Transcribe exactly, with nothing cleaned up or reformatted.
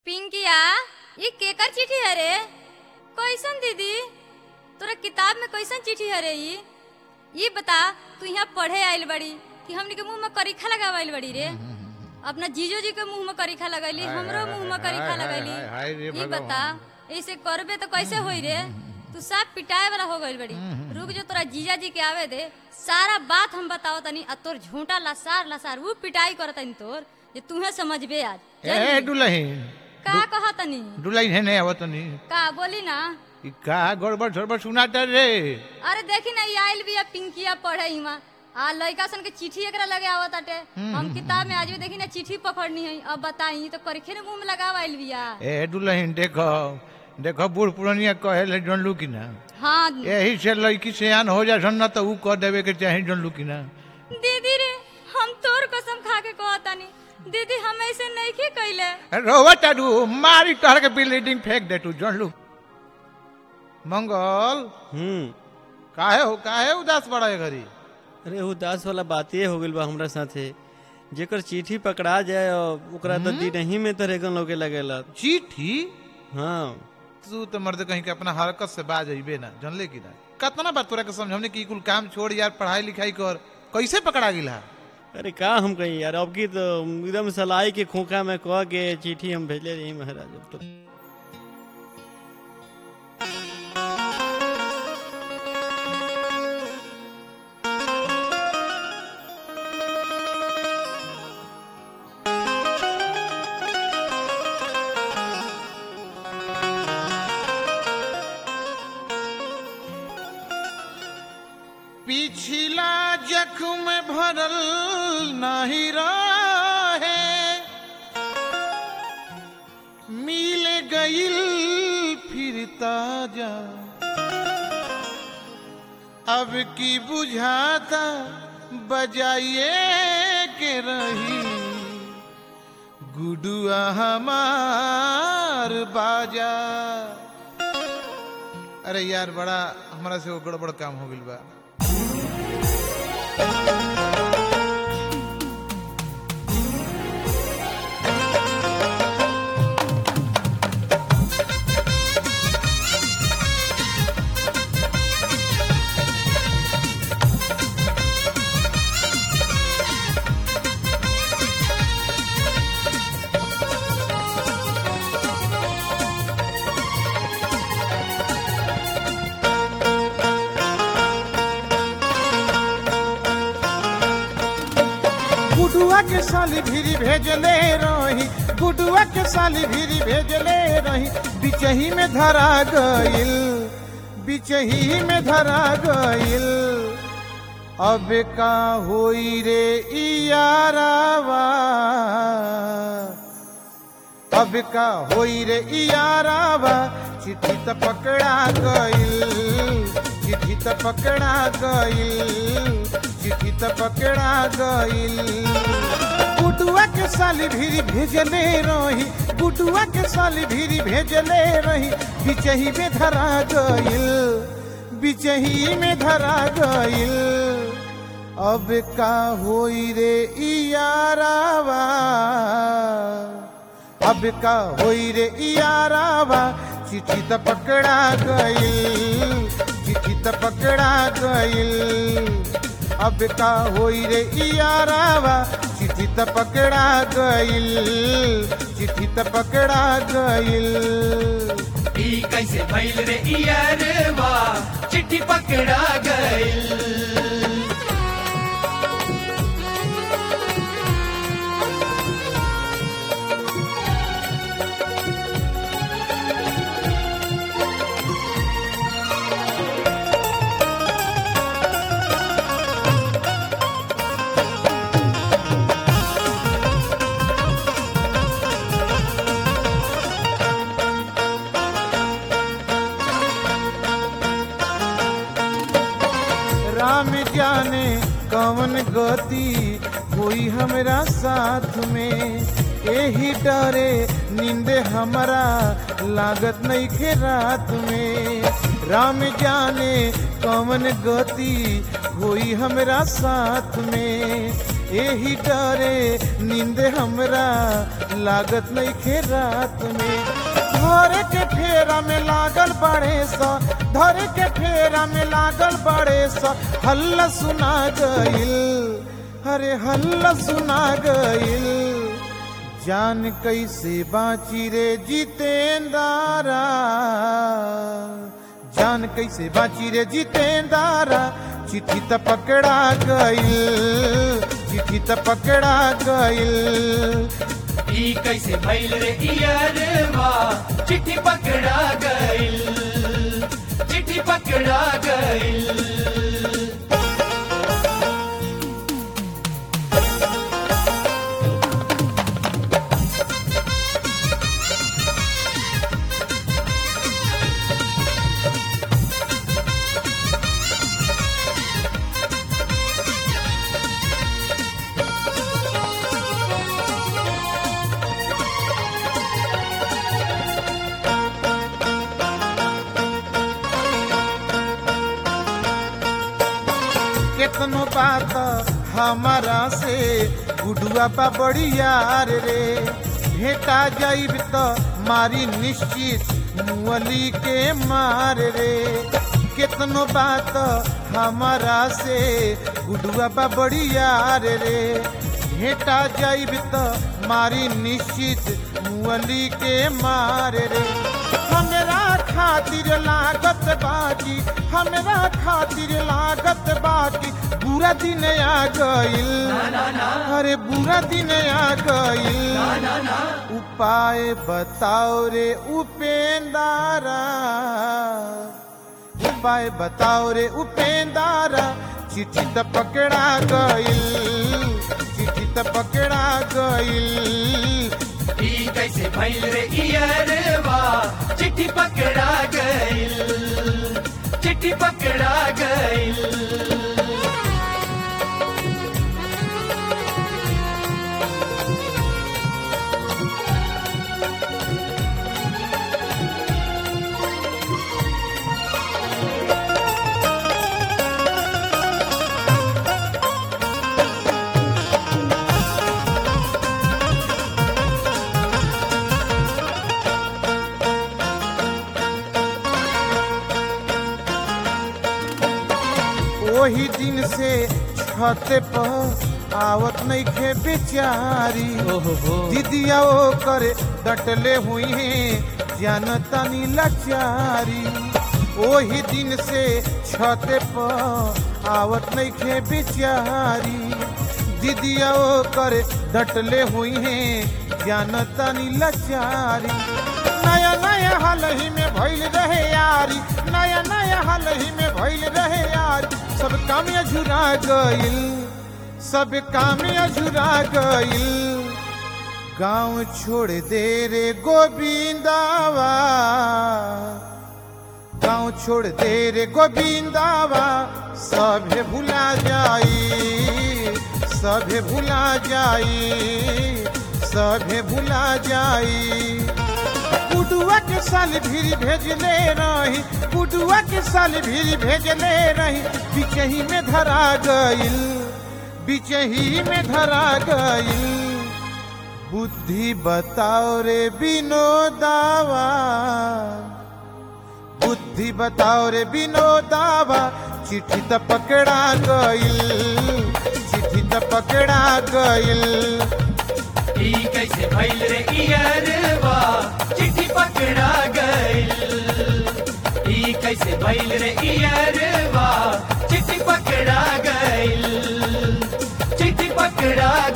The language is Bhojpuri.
पिंकिया, ये केकर चिट्ठी है रे? कैसन दीदी? तोरा किताब में कैसन चिट्ठी है रे? ये ये बता, तू यहाँ पढ़े आइल बड़ी कि हमनी के मुंह में करीखा लगावल बड़ी रे? अपना जीजो जी के मुंह में करीखा लगैली, हमरो मुंह में करीखा लगैली। ये बता, ऐसे करबे तो कैसे होई रे? तू सब पिटाए वाला हो गइल बड़ी। रुक जो, तोरा जीजा जी के आवे दे, सारा बात हम बताओ तनी। आ तोर झूठा लसार लसार वो पिटाई करतनी तोर, जे तूहे समझबे आज। ए दुल्हन का कहतनी? दुल्हन है नहीं आवतनी का बोली ना? ई का गड़बड़ सड़बड़ सुनाता रे? अरे देखी ना, ये आइल बिया पिंकिया पढ़े इमा आ लइका सन के चिट्ठी एकरा लगे आवत आटे। हम किताब में आज भी देखी ना चिट्ठी पकड़नी है। अब बताई तो करीखे ने मुंह में लगाव आइल बिया। ए दुल्हन देखो देखो, बूढ़ पुरानिया कहे जनलू की ना। हाँ यही से लड़की सियान हो जा सन तो ऊ कह देवे के चाहे जनलू की ना। दीदी रे, हम तोर कसम खा के कहतानी, दीदी हम ऐसे नहीं के कइले। रोवा टाडू मारी तोहर के बिल्डिंग फेंक दे तू जनलू। मंगल हम्म काहे हो काहे उदास बड़ा है घरी? अरे उदास वाला बात ये हो गइल बा हमरा साथे, जेकर चिट्ठी पकड़ा जाए और ओकरा तो दिन ही में तो रेगन लोगे लगेला। चिट्ठी? हाँ तू तो मर्द कहीं के अपना हरकत से बाज अइबे ना, जानले की ना। कितना बात तोरा के समझावने की कुल काम छोड़ यार, पढ़ाई लिखाई कर। कैसे पकड़ा गिला? अरे का हम कहीं यार, अब की तो एकदम सलाई के खोखा में कह के चिट्ठी हम भेजे रही महाराज। अब तो पिछला जख्म भरल नहीं रहे, मिल गइल फिर ताजा। अब की बुझाता बजाइए के रही, गुडुआ हमार बाजा। अरे यार, बड़ा हमारा से वो गड़बड़ काम हो गइल बा। गुडुआ के साली भीरी भेजले रही, गुडुआ के साली भीरी भेजले रही। बिचही में धरा गइल, बिचही में धरा गइल। अब का होई रे इयारावा, अब का होई रे इयारावा। चिट्ठी त पकड़ा गइल, चिट्ठी त पकड़ा गइल, चिट्ठी त पकड़ा गइल। गुडुआ के साली भीरी भेजले रही, गुडुआ के साली भीरी भेजले रही। बिचही में धरा गइल, बिचही में धरा गइल। अब का होई रे इयारावा, अब का होई रे इयारावा। चिट्ठी त पकड़ा गइल, चिट्ठी त पकड़ा गइल। अब का होई रे इयारावा, चिट्ठी त पकड़ा गइल, चिट्ठी त पकड़ा गइल। ई कैसे भइल रे इयारवा, चिट्ठी पकड़ा गइल। राम जाने कवन गति कोई हमरा साथ में। यही डरे नींद हमारा लागत नहीं के रात में। राम जाने कवन गति कोई हमरा साथ में। एही डरे नींद हमरा लागत नहीं खे रात में। धरे के फेरा में लागल बड़े सा, धरे के फेरा में लागल बड़े सा, हल्ला सुना गइल, अरे हल्ला सुना गइल। जान कैसे बाची रे जितेंदारा, जान कैसे बाची रे जितेंदारा, चिट्ठी त पकड़ा गइल, चिट्ठी त पकड़ा गइल। ई कैसे भइल रे इयरवा, चिट्ठी पकड़ा गइल, चिट्ठी पकड़ा गइल। केतनो बात हमारा से गुडुआ बा बड़ी यार रे, भेटा जाइब तो मारी निश्चित मुअली के मार रे। केतनो बात हमारा से गुडुआ बा बड़ी यार रे, भेटा जाइब तो मारी निश्चित मुअली के मार रे। हमरा खातिर लागत बाकी, हमरा खातिर लागत बाकी, बुरा दिन आ गइल, अरे बुरा दिन आ गइल। उपाय बताओ रे उपेंदारा, उपाय बताओ रे उपेंदारा, चिट्ठी त पकड़ा गइल, चिट्ठी त पकड़ा गइल। ई कैसे भइल रे इयरवा, चिट्ठी पकड़ा गइल, चिट्ठी पकड़ा गइल। वही दिन से छत पर आवत नहीं खे बेचारी, दीदिया ओ करे डटले हुई है जानतानी लाचारी। वही दिन से छत पर आवत नहीं खे बेचारी, दीदिया ओ करे डटले हुई है जानतानी लाचारी। नया नया हाल ही में भइल रहे यारी, नया नया हाल ही में भइल रहे यारी, सब काम अझुरा गइल, सब काम अझुरा गइल। गाँव छोड़ दे रे गोविंदावा, गाँव छोड़ दे रे गोविंदावा, सभे भुला जाई, सभे भुला जाई, सभे भुला जाई। गुडुआ के साल भीरी भेजले रही, गुडुआ के साल भीरी भेजले रही, बिचही में धरा गइल, बिचही में धरा गइल। बुद्धि बताओ रे विनोदावा, बुद्धि बताओ रे विनोदावा, चिट्ठी त पकड़ा गइल, चिट्ठी त पकड़ा गइल। ई कैसे भइल रे इयरवा, चिट्ठी पकड़ा गइल, ई कैसे भइल रे इयरवा, चिट्ठी पकड़ा गइल, चिट्ठी पकड़ा